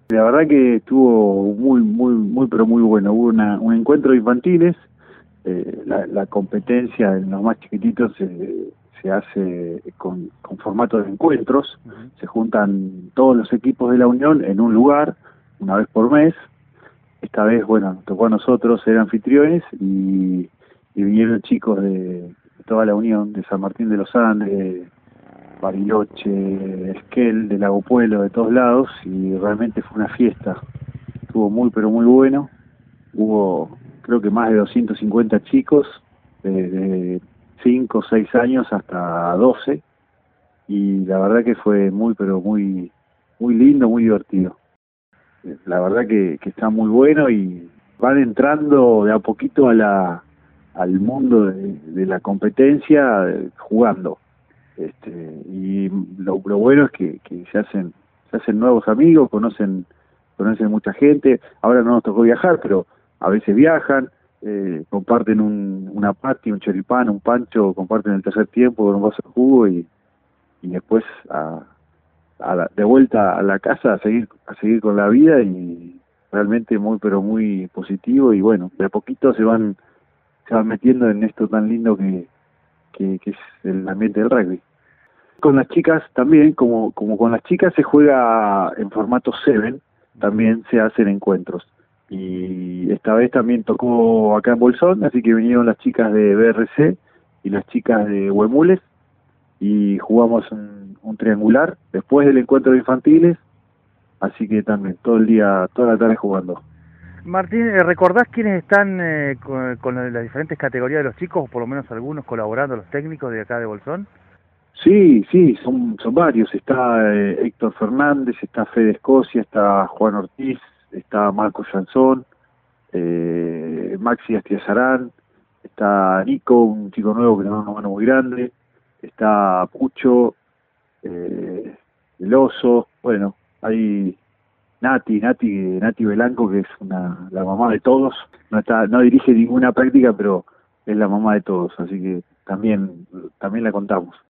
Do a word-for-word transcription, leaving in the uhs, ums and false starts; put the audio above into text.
La verdad que estuvo muy, muy, muy, pero muy bueno. Hubo una, un encuentro de infantiles. Eh, la, la competencia en los más chiquititos se, se hace con, con formato de encuentros. Uh-huh. Se juntan todos los equipos de la Unión en un lugar, una vez por mes. Esta vez, bueno, nos tocó a nosotros ser anfitriones y, y vinieron chicos de, de toda la Unión, de San Martín de los Andes, Bariloche, Esquel, de Lago Puelo, de todos lados, y realmente fue una fiesta. Estuvo muy, pero muy bueno. Hubo, creo que más de doscientos cincuenta chicos, desde cinco o seis años hasta doce, y la verdad que fue muy, pero muy, muy lindo, muy divertido. La verdad que, que está muy bueno y van entrando de a poquito a la, al mundo de, de la competencia eh, jugando. Este, y lo, lo bueno es que, que se hacen se hacen nuevos amigos, conocen conocen mucha gente. Ahora no nos tocó viajar, pero a veces viajan, eh, comparten un, una pati, un choripán, un pancho, comparten el tercer tiempo con un vaso de jugo y, y después a, a la, de vuelta a la casa a seguir a seguir con la vida, y realmente muy pero muy positivo. Y bueno, de a poquito se van se van metiendo en esto tan lindo que, que, que es el ambiente del rugby. Con las chicas también, como como con las chicas se juega en formato seven, también se hacen encuentros. Y esta vez también tocó acá en Bolsón, así que vinieron las chicas de B R C y las chicas de Huemules, y jugamos un, un triangular después del encuentro de infantiles, así que también todo el día, toda la tarde jugando. Martín, eh, ¿recordás quiénes están eh, con, con las diferentes categorías de los chicos, o por lo menos algunos colaborando, los técnicos de acá de Bolsón? Sí, sí, son son varios. Está eh, Héctor Fernández, está Fede Escocia, está Juan Ortiz, está Marco Jansón, eh, Maxi Astiazarán, está Nico, un chico nuevo que tiene una mano muy grande, está Pucho, eh, el Oso, bueno, hay Nati, Nati, Nati Belanco, que es una, la mamá de todos. No está, no dirige ninguna práctica, pero es la mamá de todos, así que también, también la contamos.